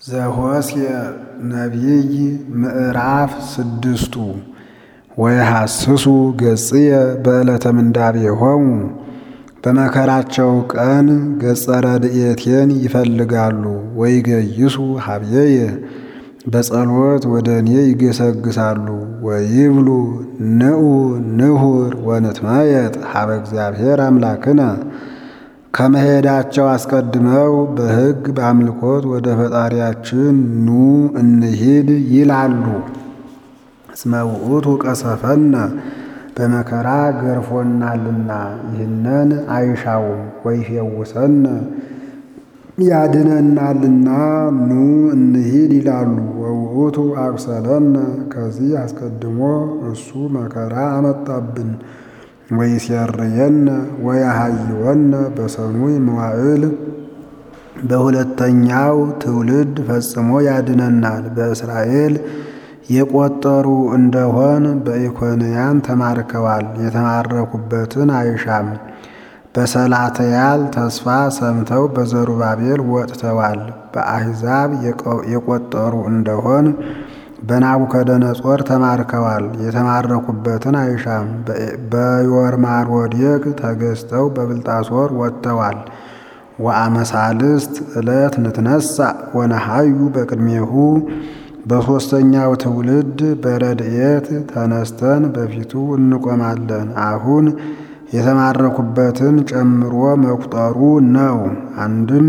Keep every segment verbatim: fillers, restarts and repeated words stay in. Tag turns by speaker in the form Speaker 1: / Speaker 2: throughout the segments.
Speaker 1: ዘኍልቍ ነቢይ ምዕራፍ ስድስቱ ወይሐስሱ ገጽየ በዕለተ ምንዳቤሆሙ። በመከራቸው ቀን ገጸ ረድኤቴን ይፈልጋሉ። ወይገይሱ ሀብየየ በጸሎት ወደ እኔ ይገሰግሳሉ። ወይብሉ ንዑ ንሁር ወንትመየጥ ሀበ እግዚአብሔር አምላክነ። ከመሄዳቸው አስቀድመው በሕግ በአምልኮት ወደ ፈጣሪያችን ኑ እንሂድ ይላሉ። እስመ ውእቱ ቀሰፈነ በመከራ ገርፎናልና ይህንን አይሻውም። ወይፌውሰነ ያድነናልና ኑ እንሂድ ይላሉ። ወውእቱ አቁሰለነ ከዚህ አስቀድሞ እሱ መከራ አመጣብን። ወይሴርየነ ወያሃይወነ በሰኑይ መዋዕል በሁለተኛው ትውልድ ፈጽሞ ያድነናል። በእስራኤል የቆጠሩ እንደሆን በኢኮንያን ተማርከዋል። የተማረኩበትን አይሻም። በሰላትያል ተስፋ ሰምተው በዘሩባቤል ወጥተዋል። በአሕዛብ የቆጠሩ እንደሆን በናቡከደነጾር ተማርከዋል። የተማረኩበትን አይሻም። በዮርማሮዴቅ ተገዝተው በብልጣሶር ወጥተዋል። ወአመሳልስት ዕለት ንትነሣ ወነሃዩ በቅድሜሁ በሦስተኛው ትውልድ በረድኤት ተነስተን በፊቱ እንቆማለን። አሁን የተማረኩበትን ጨምሮ መቁጠሩ ነው። አንድም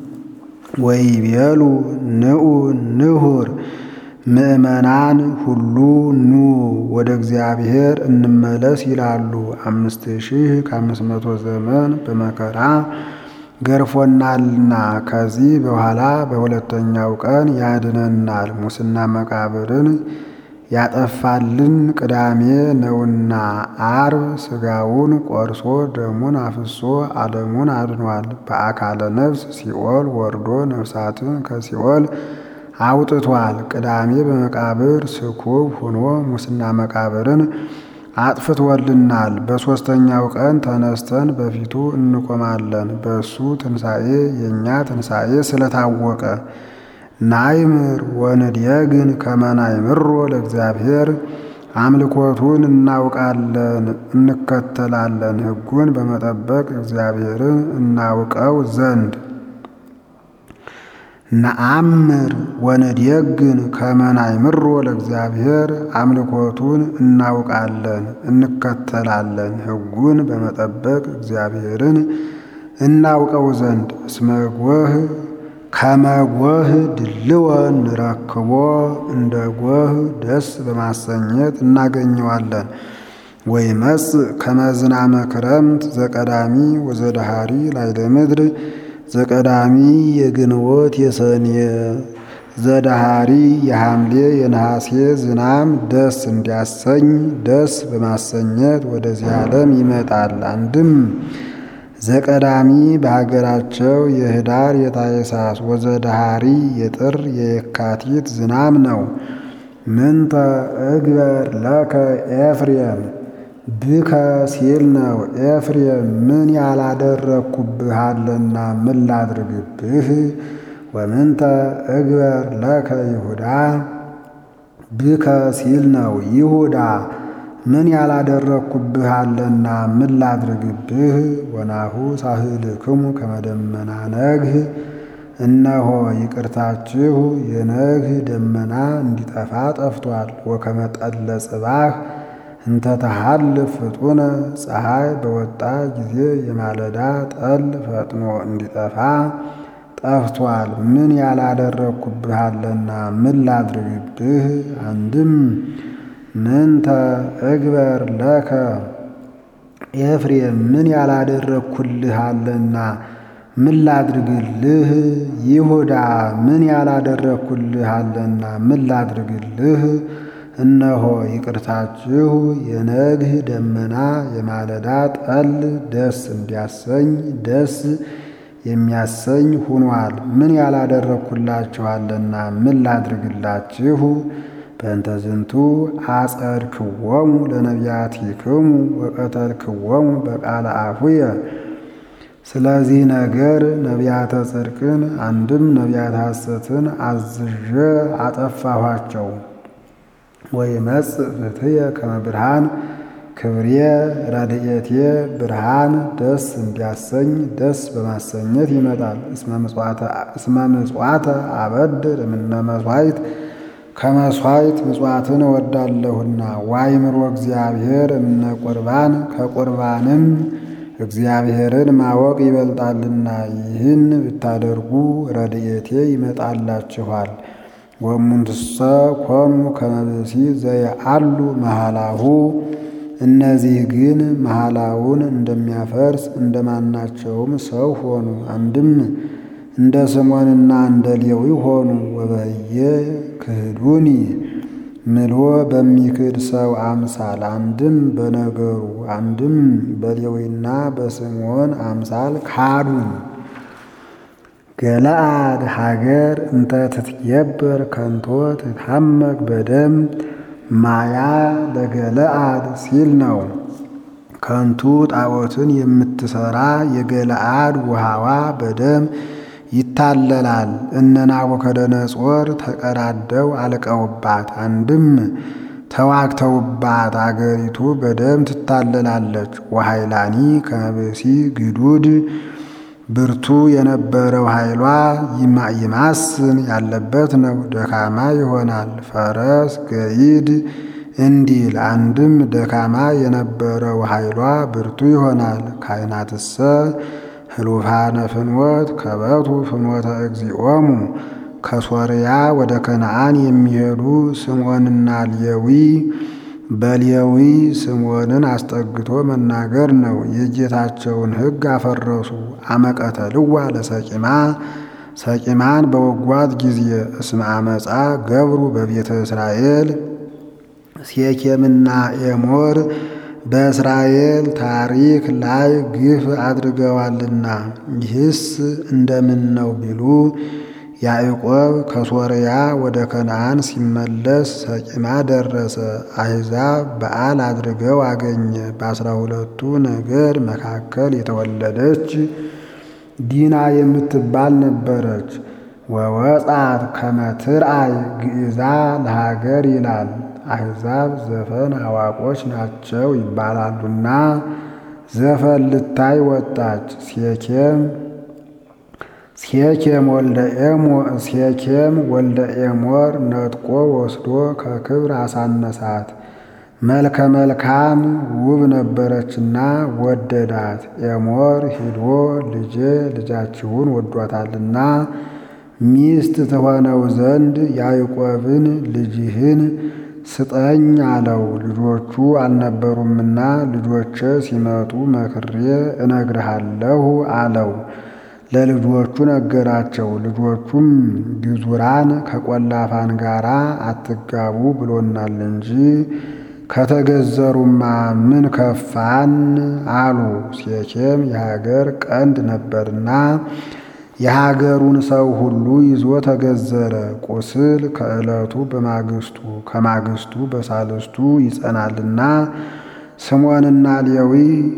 Speaker 1: ወይቤሉ ንዑ ንሁር ምእመናን ሁሉ ኑ ወደ እግዚአብሔር እንመለስ ይላሉ። አምስት ሺህ ከአምስት መቶ ዘመን በመከራ ገርፎናልና ከዚህ በኋላ በሁለተኛው ቀን ያድነናል። ሙስና መቃብርን ያጠፋልን ቅዳሜ ነውና ዓርብ ሥጋውን ቆርሶ ደሙን አፍሶ ዓለሙን አድኗል። በአካለ ነፍስ ሲኦል ወርዶ ነፍሳትን ከሲኦል አውጥቷል። ቅዳሜ በመቃብር ስኩብ ሆኖ ሙስና መቃብርን አጥፍቶልናል። በሦስተኛው ቀን ተነስተን በፊቱ እንቆማለን። በእሱ ትንሣኤ የእኛ ትንሣኤ ስለታወቀ ናይምር ወንድየግን ከመ ናይምሮ ለእግዚአብሔር አምልኮቱን እናውቃለን እንከተላለን። ሕጉን በመጠበቅ እግዚአብሔርን እናውቀው ዘንድ ነአምር ወንድየግን ከመ ናይምሮ ለእግዚአብሔር አምልኮቱን እናውቃለን እንከተላለን። ሕጉን በመጠበቅ እግዚአብሔርን እናውቀው ዘንድ እስመ ጎህ ከመ ጎህ ድልወ ንረክቦ እንደ ጎህ ደስ በማሰኘት እናገኘዋለን። ወይመጽእ ከመ ዝናመ ክረምት ዘቀዳሚ ወዘደሃሪ ላዕለ ምድር ዘቀዳሚ የግንቦት የሰኔ ዘደሃሪ የሐምሌ የነሐሴ ዝናም ደስ እንዲያሰኝ ደስ በማሰኘት ወደዚህ ዓለም ይመጣል። አንድም ዘቀዳሚ በሀገራቸው የኅዳር የታኅሳስ ወዘደሃሪ የጥር የየካቲት ዝናም ነው። ምንተ እግበር ለከ ኤፍሬም ብከ ሲል ነው። ኤፍሬም ምን ያላደረግኩብህ አለና ምን ላድርግብህ? ወምንተ እግበር ለከ ይሁዳ ብከ ሲል ነው። ይሁዳ ምን ያላደረግኩብህ አለና ምን ላድርግብህ? ወናሁ ሳህልክሙ ከመ ደመና ነግህ እነሆ ይቅርታችሁ የነግህ ደመና እንዲጠፋ ጠፍቷል። ወከመ ጠለ ጽባህ እንተ ተሃልፍ ፍጡነ ፀሐይ በወጣ ጊዜ የማለዳ ጠል ፈጥኖ እንዲጠፋ ጠፍቷል። ምን ያላደረግኩብህ አለና ምን ላድርግብህ? አንድም ምንተ እግበር ለከ ኤፍሬም ምን ያላደረግኩልህ አለና ምን ላድርግልህ? ይሁዳ ምን ያላደረግኩልህ አለና ምን ላድርግልህ? እነሆ ይቅርታችሁ የነግህ ደመና የማለዳ ጠል ደስ እንዲያሰኝ ደስ የሚያሰኝ ሁኗል። ምን ያላደረግኩላችኋለና ምን ላድርግላችሁ? በእንተ ዝንቱ አጸድክዎሙ ለነቢያቲክሙ ወቀተልክዎሙ በቃለ አፉየ ስለዚህ ነገር ነቢያተ ጽድቅን አንድም ነቢያተ ሐሰትን አዝዤ አጠፋኋቸው። ወይመጽእ ፍትየ ከመ ብርሃን ክብሬ ረድኤቴ ብርሃን ደስ እንዲያሰኝ ደስ በማሰኘት ይመጣል። እስመ ምጽዋተ አበድር እምነ መሥዋዕት ከመሥዋዕት ምጽዋትን እወዳለሁና። ወአእምሮ እግዚአብሔር እምነ ቁርባን ከቁርባንም እግዚአብሔርን ማወቅ ይበልጣልና። ይህን ብታደርጉ ረድኤቴ ይመጣላችኋል። ወእሙንቱሰ ኮኑ ከመ ብእሲ ዘየዐሉ መሐላሁ እነዚህ ግን መሐላውን እንደሚያፈርስ እንደማናቸውም ሰው ሆኑ። አንድም እንደ ስምዖንና እንደ ሌዊ ሆኑ። ወበየ ክህዱኒ ምሎ በሚክድ ሰው አምሳል አንድም በነገሩ አንድም በሌዊና በስምዖን አምሳል ካዱኝ። ገለአድ ሀገር እንተ ትትየበር ከንቶ ትታመቅ በደም ማያ ለገለአድ ሲል ነው። ከንቱ ጣዖትን የምትሰራ የገለአድ ውሃዋ በደም ይታለላል። እነ ናቡከደነፆር ተቀዳደው አልቀውባት አንድም ተዋግተውባት አገሪቱ በደም ትታለላለች። ወኃይላኒ ከመ ብእሲ ግዱድ ብርቱ የነበረው ኃይሏ ይማስን ያለበት ነው፣ ደካማ ይሆናል። ፈረስ ገይድ እንዲል አንድም ደካማ የነበረው ኃይሏ ብርቱ ይሆናል። ካህናትሰ ህሉፋነ ፍኖት ከበቱ ፍኖተ እግዚኦሙ ከሶርያ ወደ ከነዓን የሚሄዱ ስምዖንና ሌዊ በሌዊ ስምዖንን አስጠግቶ መናገር ነው። የጌታቸውን ሕግ አፈረሱ። አመቀተልዋ ለሰቂማ ሰቂማን በወጓት ጊዜ እስመ አመፃ ገብሩ በቤተ እስራኤል ሴኬምና ኤሞር በእስራኤል ታሪክ ላይ ግፍ አድርገዋልና። ይህስ እንደምን ነው ቢሉ ያዕቆብ ከሶርያ ወደ ከነዓን ሲመለስ ሰቂማ ደረሰ። አሕዛብ በዓል አድርገው አገኘ። በአስራ ሁለቱ ነገድ መካከል የተወለደች ዲና የምትባል ነበረች። ወወጻት ከመ ትርአይ ግእዛ ለሀገር ይላል። አሕዛብ ዘፈን አዋቆች ናቸው ይባላሉና ዘፈን ልታይ ወጣች። ሴኬም ሴኬም ወልደ ኤሞር ሴኬም ወልደ ኤሞር ነጥቆ ወስዶ ከክብር አሳነሳት። መልከ መልካም ውብ ነበረችና ወደዳት። ኤሞር ሂዶ ልጄ ልጃችሁን ወዷታልና ሚስት ትሆነው ዘንድ ያዕቆብን ልጅህን ስጠኝ አለው። ልጆቹ አልነበሩምና ልጆቼ ሲመጡ መክሬ እነግርሃለሁ አለው። ለልጆቹ ነገራቸው። ልጆቹም ግዙራን ከቈላፋን ጋር አትጋቡ ብሎናል እንጂ ከተገዘሩማ ምን ከፋን አሉ። ሴኬም የሀገር ቀንድ ነበርና የሀገሩን ሰው ሁሉ ይዞ ተገዘረ። ቁስል ከዕለቱ በማግስቱ ከማግስቱ በሳልስቱ ይጸናልና ስምዖንና ሌዊ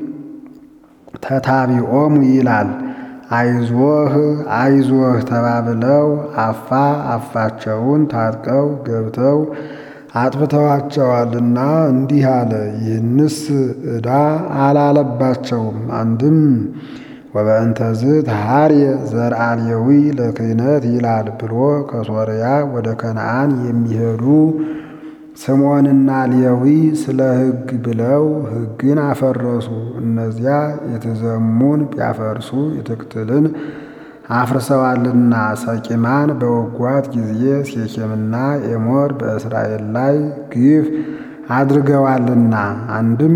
Speaker 1: ተታቢኦሙ ይላል። አይዞህ አይዞህ ተባብለው አፋ አፋቸውን ታጥቀው ገብተው አጥፍተዋቸዋልና እንዲህ አለ። ይህንስ ዕዳ አላለባቸውም። አንድም ወበእንተዝ ተሃርየ ዘርአ ሌዊ ለክህነት ይላል ብሎ ከሶርያ ወደ ከነዓን የሚሄዱ ስምዖንና ሌዊ ስለ ሕግ ብለው ሕግን አፈረሱ። እነዚያ የተዘሙን ቢያፈርሱ የትክትልን አፍርሰዋልና ሰቂማን በወጓት ጊዜ ሴኬምና ኤሞር በእስራኤል ላይ ግፍ አድርገዋልና። አንድም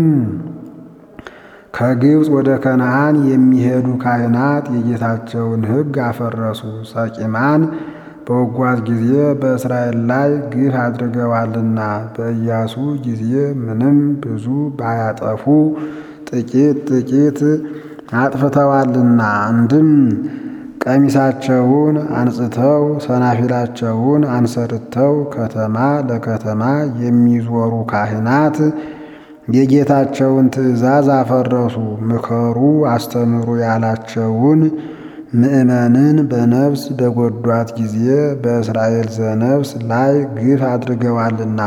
Speaker 1: ከግብፅ ወደ ከነዓን የሚሄዱ ካህናት የጌታቸውን ሕግ አፈረሱ። ሰቂማን በወጓት ጊዜ በእስራኤል ላይ ግፍ አድርገዋልና። በኢያሱ ጊዜ ምንም ብዙ ባያጠፉ ጥቂት ጥቂት አጥፍተዋልና። አንድም ቀሚሳቸውን አንጽተው ሰናፊላቸውን አንሰርተው ከተማ ለከተማ የሚዞሩ ካህናት የጌታቸውን ትእዛዝ አፈረሱ። ምከሩ አስተምሩ ያላቸውን ምእመንን በነፍስ በጎዷት ጊዜ በእስራኤል ዘነፍስ ላይ ግፍ አድርገዋልና።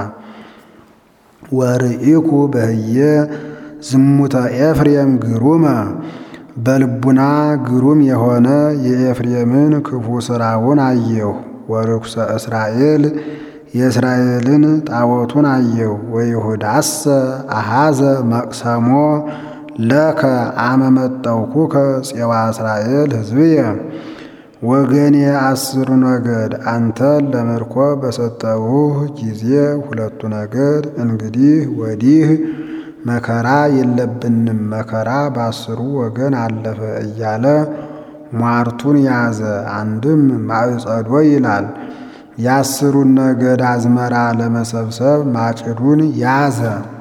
Speaker 1: ወርኢኩ በህየ ዝሙተ ኤፍሬም ግሩመ በልቡና ግሩም የሆነ የኤፍሬምን ክፉ ሥራውን አየሁ። ወርኩሰ እስራኤል የእስራኤልን ጣዖቱን አየሁ። ወይሁዳሰ አሃዘ መቅሰሞ ለከ አመ መጠውኩከ ፄዋ እስራኤል ሕዝብየ ወገኔ አስሩ ነገድ አንተን ለምርኮ በሰጠውህ ጊዜ ሁለቱ ነገድ እንግዲህ ወዲህ መከራ የለብንም፣ መከራ በአስሩ ወገን አለፈ እያለ ሟርቱን ያዘ። አንድም ማዕጸዶ ይላል። የአስሩን ነገድ አዝመራ ለመሰብሰብ ማጭዱን ያዘ።